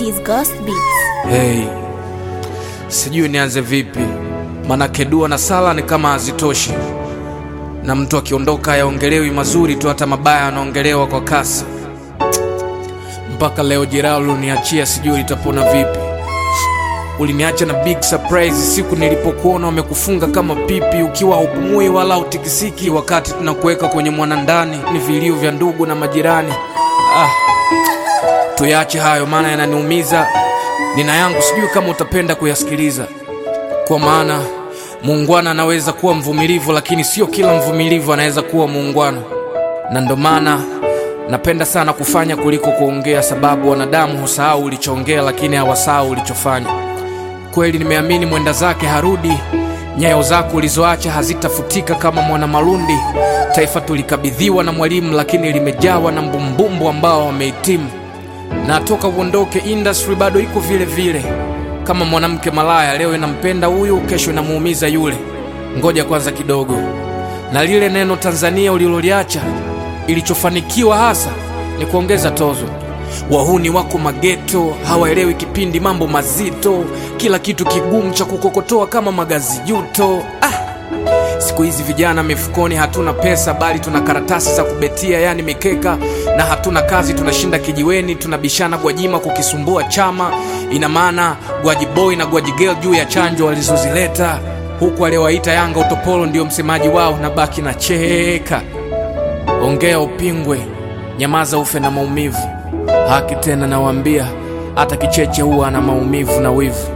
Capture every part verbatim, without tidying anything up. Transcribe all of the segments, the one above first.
is Ghost Beats. Hey, sijui nianze vipi, manake dua na sala ni kama hazitoshi, na mtu akiondoka yaongelewi mazuri tu, hata mabaya anaongelewa kwa kasi. Mpaka leo jeraha uliniachia sijui litapona vipi. Uliniacha na big surprise siku nilipokuona umekufunga kama pipi, ukiwa hupumui wala utikisiki, wakati tunakuweka kwenye mwanandani ni vilio vya ndugu na majirani. Ah, tuyache hayo maana yananiumiza. Nina yangu sijui kama utapenda kuyasikiliza, kwa maana muungwana anaweza kuwa mvumilivu, lakini sio kila mvumilivu anaweza kuwa muungwana. Na ndo maana napenda sana kufanya kuliko kuongea, sababu wanadamu husahau ulichoongea lakini hawasahau ulichofanya. Kweli nimeamini mwenda zake harudi, nyayo zako ulizoacha hazitafutika kama mwana malundi. Taifa tulikabidhiwa na mwalimu, lakini limejawa na mbumbumbu ambao wamehitimu. Na toka uondoke industry bado iko vile vile, kama mwanamke malaya, leo inampenda huyu, kesho inamuumiza yule. Ngoja kwanza kidogo, na lile neno Tanzania uliloliacha, ilichofanikiwa hasa ni kuongeza tozo. Wahuni wako mageto, hawaelewi kipindi mambo mazito, kila kitu kigumu cha kukokotoa kama magazi yuto. Ah, siku hizi vijana mifukoni hatuna pesa, bali tuna karatasi za kubetia, yani mikeka, na hatuna kazi, tunashinda kijiweni, tunabishana Gwajima kukisumbua chama. Ina maana Gwaji boy na Gwaji girl juu ya chanjo walizozileta, huku waliowaita Yanga utopolo ndio msemaji wao, na baki na cheka. Ongea upingwe, nyamaza ufe na maumivu. Haki tena nawaambia, hata kicheche huwa na maumivu na wivu.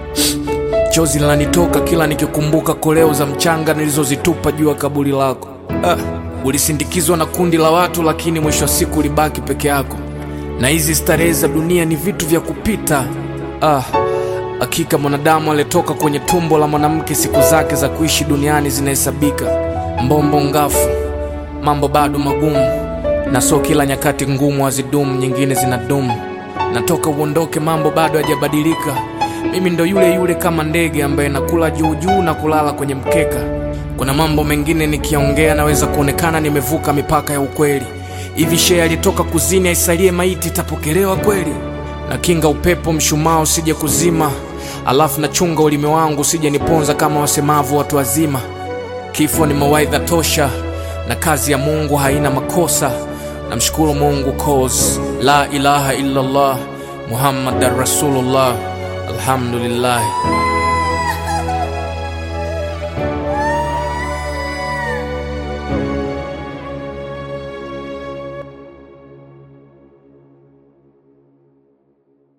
Chozi lanitoka kila nikikumbuka koleo za mchanga nilizozitupa juu ya kaburi lako. Ah, ulisindikizwa na kundi la watu, lakini mwisho wa siku ulibaki peke yako. Na hizi starehe za dunia ni vitu vya kupita. Ah, hakika mwanadamu aliyetoka kwenye tumbo la mwanamke, siku zake za kuishi duniani zinahesabika. Mbombo ngafu, mambo bado magumu, na so kila nyakati ngumu hazidumu, nyingine zinadumu. Natoka uondoke mambo bado hajabadilika, mimi ndo yule yule kama ndege ambaye nakula juu juu na kulala kwenye mkeka. Kuna mambo mengine nikiongea naweza kuonekana nimevuka mipaka ya ukweli. Hivi shea alitoka kuzini aisalie maiti itapokelewa kweli? Na kinga upepo mshumaa usije kuzima, alafu na chunga ulimi wangu usije niponza kama wasemavu watu wazima. Kifo ni mawaidha tosha, na kazi ya Mungu haina makosa. Namshukuru Mungu cause la ilaha illa Allah Muhammadar Rasulullah. Alhamdulillah.